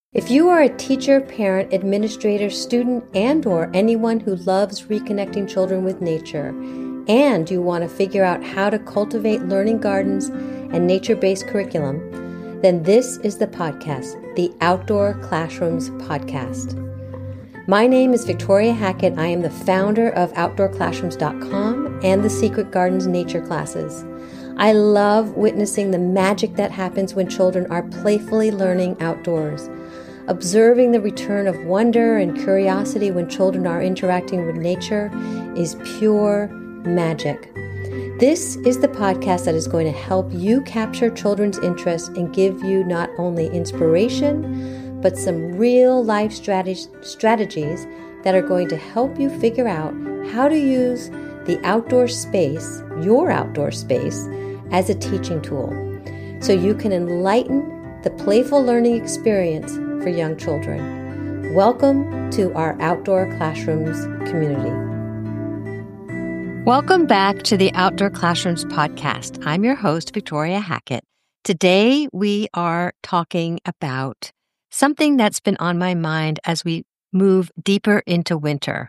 If you are a teacher, parent, administrator, student, and/or anyone who loves reconnecting children with nature, and you want to figure out how to cultivate learning gardens and nature-based curriculum, then this is the podcast, the Outdoor Classrooms Podcast. My name is Victoria Hackett. I am the founder of OutdoorClassrooms.com and the Secret Gardens Nature Classes. I love witnessing the magic that happens when children are playfully learning outdoors. Observing the return of wonder and curiosity when children are interacting with nature is pure magic. This is the podcast that is going to help you capture children's interest and give you not only inspiration, but some real life strategies that are going to help you figure out how to use the outdoor space, your outdoor space, as a teaching tool, so you can enlighten the playful learning experience for young children. Welcome to our Outdoor Classrooms community. Welcome back to the Outdoor Classrooms podcast. I'm your host, Victoria Hackett. Today, we are talking about something that's been on my mind as we move deeper into winter.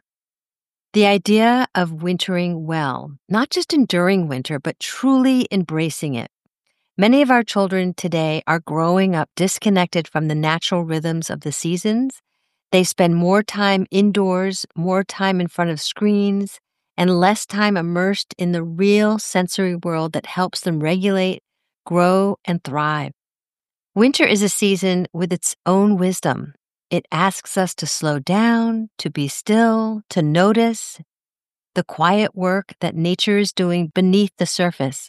The idea of wintering well, not just enduring winter, but truly embracing it. Many of our children today are growing up disconnected from the natural rhythms of the seasons. They spend more time indoors, more time in front of screens, and less time immersed in the real sensory world that helps them regulate, grow, and thrive. Winter is a season with its own wisdom. It asks us to slow down, to be still, to notice the quiet work that nature is doing beneath the surface.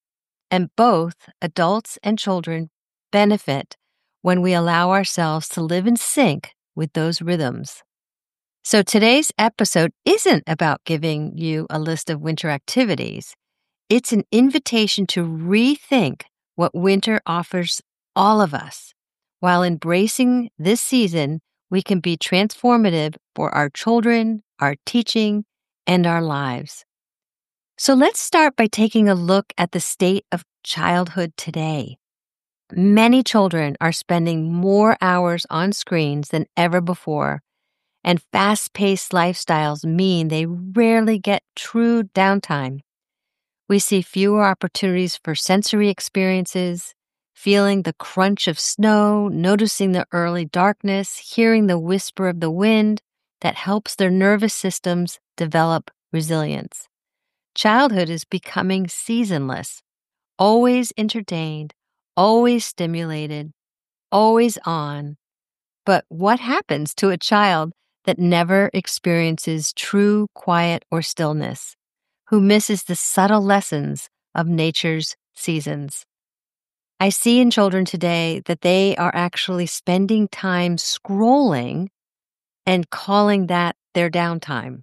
And both adults and children benefit when we allow ourselves to live in sync with those rhythms. So today's episode isn't about giving you a list of winter activities. It's an invitation to rethink what winter offers all of us. While embracing this season, we can be transformative for our children, our teaching, and our lives. So let's start by taking a look at the state of childhood today. Many children are spending more hours on screens than ever before, and fast-paced lifestyles mean they rarely get true downtime. We see fewer opportunities for sensory experiences, feeling the crunch of snow, noticing the early darkness, hearing the whisper of the wind that helps their nervous systems develop resilience. Childhood is becoming seasonless, always entertained, always stimulated, always on. But what happens to a child that never experiences true quiet or stillness, who misses the subtle lessons of nature's seasons? I see in children today that they are actually spending time scrolling and calling that their downtime.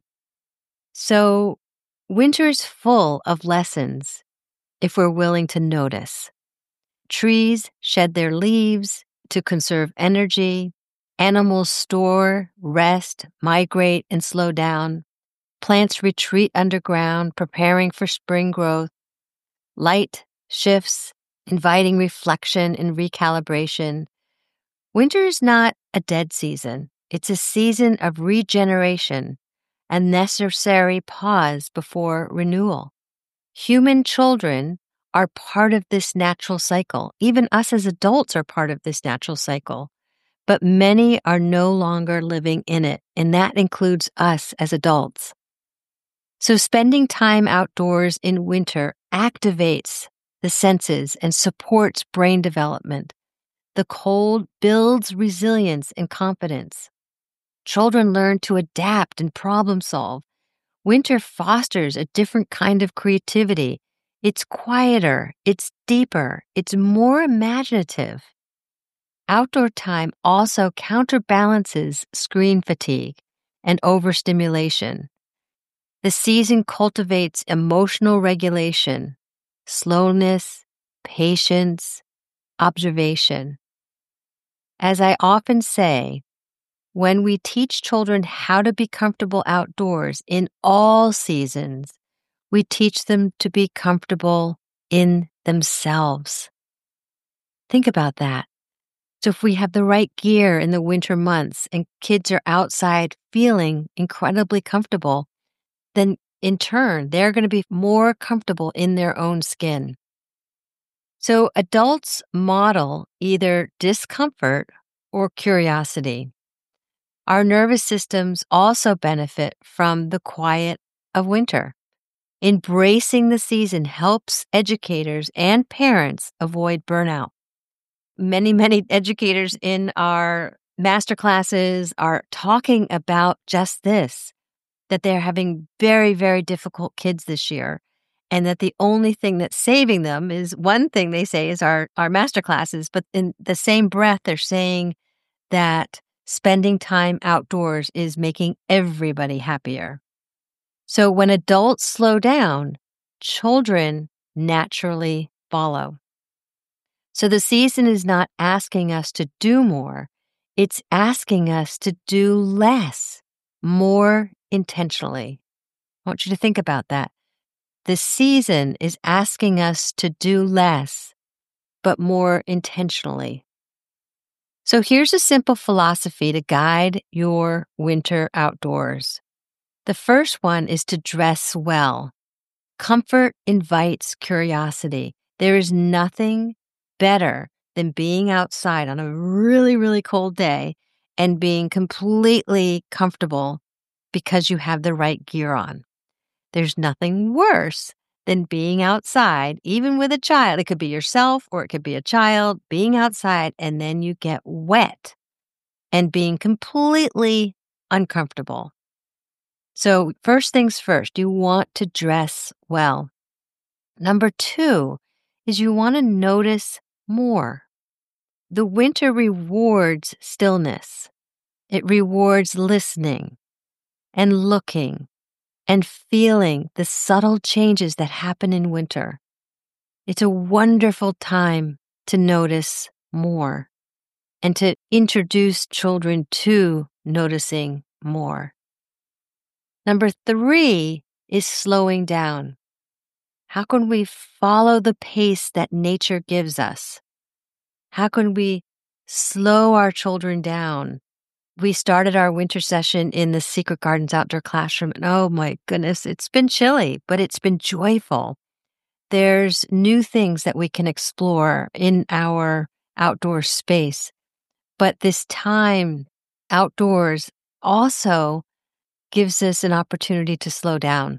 So, winter's full of lessons if we're willing to notice. Trees shed their leaves to conserve energy. Animals store, rest, migrate, and slow down. Plants retreat underground, preparing for spring growth. Light shifts, inviting reflection and recalibration. Winter is not a dead season. It's a season of regeneration, a necessary pause before renewal. Human children are part of this natural cycle. Even us as adults are part of this natural cycle. But many are no longer living in it, and that includes us as adults. So spending time outdoors in winter activates the senses and supports brain development. The cold builds resilience and confidence. Children learn to adapt and problem solve. Winter fosters a different kind of creativity. It's quieter, it's deeper, it's more imaginative. Outdoor time also counterbalances screen fatigue and overstimulation. The season cultivates emotional regulation, slowness, patience, observation. As I often say, when we teach children how to be comfortable outdoors in all seasons, we teach them to be comfortable in themselves. Think about that. So if we have the right gear in the winter months and kids are outside feeling incredibly comfortable, then in turn, they're going to be more comfortable in their own skin. So adults model either discomfort or curiosity. Our nervous systems also benefit from the quiet of winter. Embracing the season helps educators and parents avoid burnout. Many educators in our master classes are talking about just this, that they're having very difficult kids this year, and that the only thing that's saving them is one thing they say is our master classes, but in the same breath, they're saying that spending time outdoors is making everybody happier. So when adults slow down, children naturally follow. So the season is not asking us to do more, it's asking us to do less, more intentionally. I want you to think about that. The season is asking us to do less, but more intentionally. So here's a simple philosophy to guide your winter outdoors. The first one is to dress well. Comfort invites curiosity. There is nothing better than being outside on a really cold day and being completely comfortable because you have the right gear on. There's nothing worse than being outside, even with a child. It could be yourself or it could be a child being outside and then you get wet and being completely uncomfortable. So first things first, you want to dress well. Number 2 is you want to notice more. The winter rewards stillness. It rewards listening and looking and feeling the subtle changes that happen in winter. It's a wonderful time to notice more and to introduce children to noticing more. Number 3 is slowing down. How can we follow the pace that nature gives us? How can we slow our children down? We started our winter session in the Secret Gardens outdoor classroom, and oh my goodness, it's been chilly, but it's been joyful. There's new things that we can explore in our outdoor space. But this time outdoors also gives us an opportunity to slow down.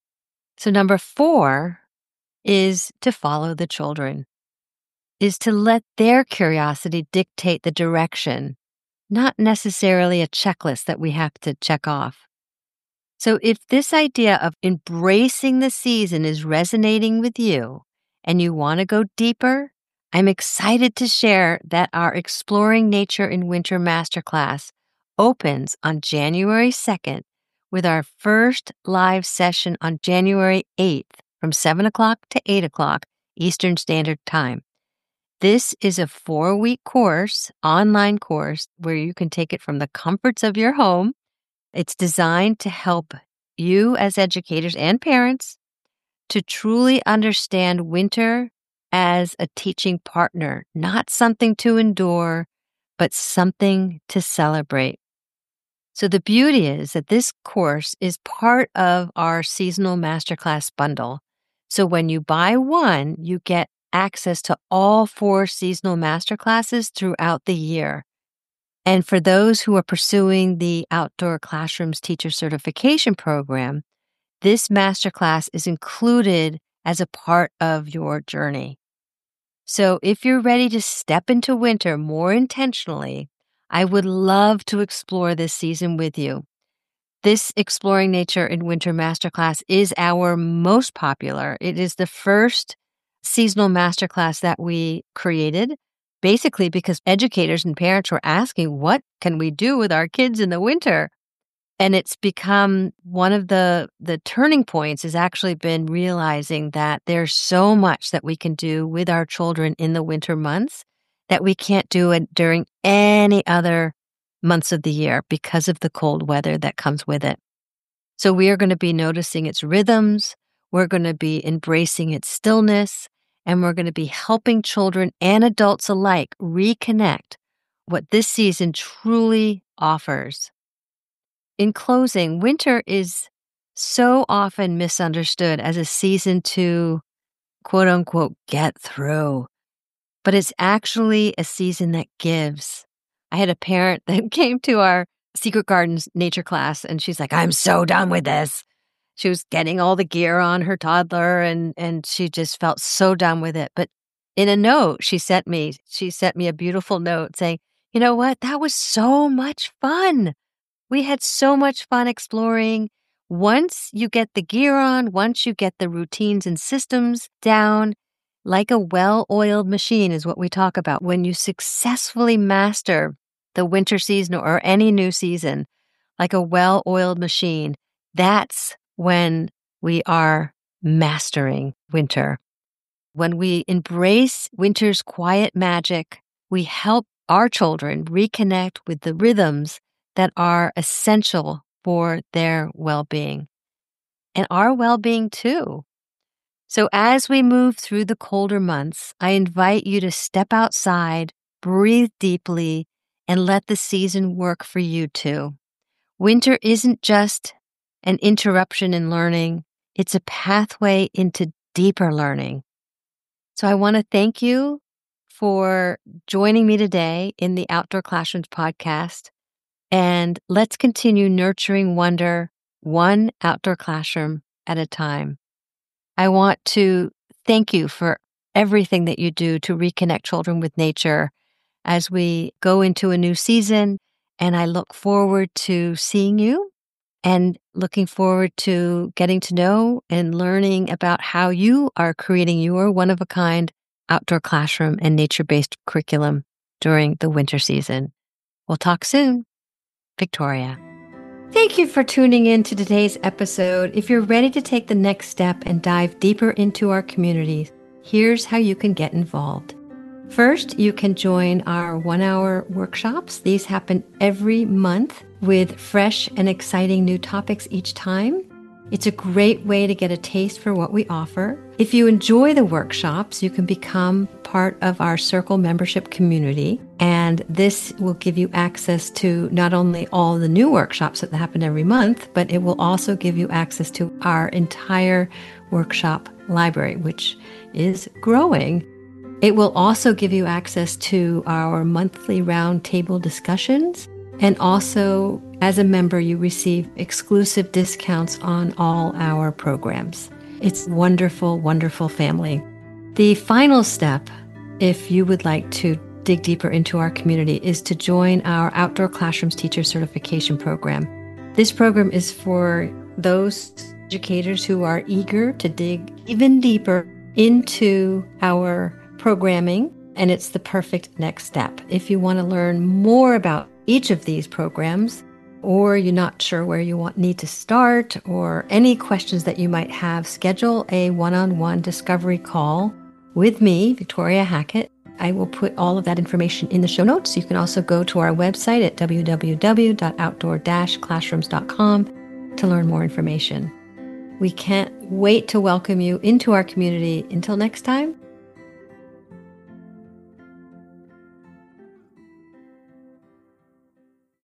So number 4 is to follow the children, is to let their curiosity dictate the direction, not necessarily a checklist that we have to check off. So if this idea of embracing the season is resonating with you and you want to go deeper, I'm excited to share that our Exploring Nature in Winter Masterclass opens on January 2nd with our first live session on January 8th from 7 o'clock to 8 o'clock Eastern Standard Time. This is a 4-week course, online course, where you can take it from the comforts of your home. It's designed to help you as educators and parents to truly understand winter as a teaching partner, not something to endure, but something to celebrate. So the beauty is that this course is part of our seasonal masterclass bundle. So when you buy one, you get access to all 4 seasonal masterclasses throughout the year. And for those who are pursuing the Outdoor Classrooms Teacher Certification Program, this masterclass is included as a part of your journey. So if you're ready to step into winter more intentionally, I would love to explore this season with you. This Exploring Nature in Winter Masterclass is our most popular. It is the first seasonal masterclass that we created, basically because educators and parents were asking, what can we do with our kids in the winter? And it's become one of the turning points has actually been realizing that there's so much that we can do with our children in the winter months that we can't do it during any other months of the year because of the cold weather that comes with it. So we are going to be noticing its rhythms, we're going to be embracing its stillness, and we're going to be helping children and adults alike reconnect what this season truly offers. In closing, winter is so often misunderstood as a season to quote unquote get through, but it's actually a season that gives. I had a parent that came to our Secret Gardens nature class and she's like, I'm so done with this. She was getting all the gear on her toddler and she just felt so done with it. But in a note she sent me a beautiful note saying, you know what? That was so much fun. We had so much fun exploring. Once you get the gear on, once you get the routines and systems down, like a well-oiled machine is what we talk about. When you successfully master the winter season or any new season, like a well-oiled machine, that's when we are mastering winter. When we embrace winter's quiet magic, we help our children reconnect with the rhythms that are essential for their well-being and our well-being too. So as we move through the colder months, I invite you to step outside, breathe deeply, and let the season work for you too. Winter isn't just an interruption in learning, it's a pathway into deeper learning. So I want to thank you for joining me today in the Outdoor Classrooms podcast. And let's continue nurturing wonder one outdoor classroom at a time. I want to thank you for everything that you do to reconnect children with nature as we go into a new season. And I look forward to seeing you and looking forward to getting to know and learning about how you are creating your one-of-a-kind outdoor classroom and nature-based curriculum during the winter season. We'll talk soon. Victoria. Thank you for tuning in to today's episode. If you're ready to take the next step and dive deeper into our communities, here's how you can get involved. First, you can join our 1-hour workshops. These happen every month with fresh and exciting new topics each time. It's a great way to get a taste for what we offer. If you enjoy the workshops, you can become part of our Circle membership community, and this will give you access to not only all the new workshops that happen every month, but it will also give you access to our entire workshop library, which is growing. It will also give you access to our monthly roundtable discussions. And also, as a member, you receive exclusive discounts on all our programs. It's wonderful, wonderful family. The final step, if you would like to dig deeper into our community, is to join our Outdoor Classrooms Teacher Certification Program. This program is for those educators who are eager to dig even deeper into our programming, and it's the perfect next step. If you want to learn more about each of these programs, or you're not sure where you need to start, or any questions that you might have, schedule a one-on-one discovery call with me, Victoria Hackett. I will put all of that information in the show notes. You can also go to our website at www.outdoor-classrooms.com to learn more information. We can't wait to welcome you into our community. Until next time,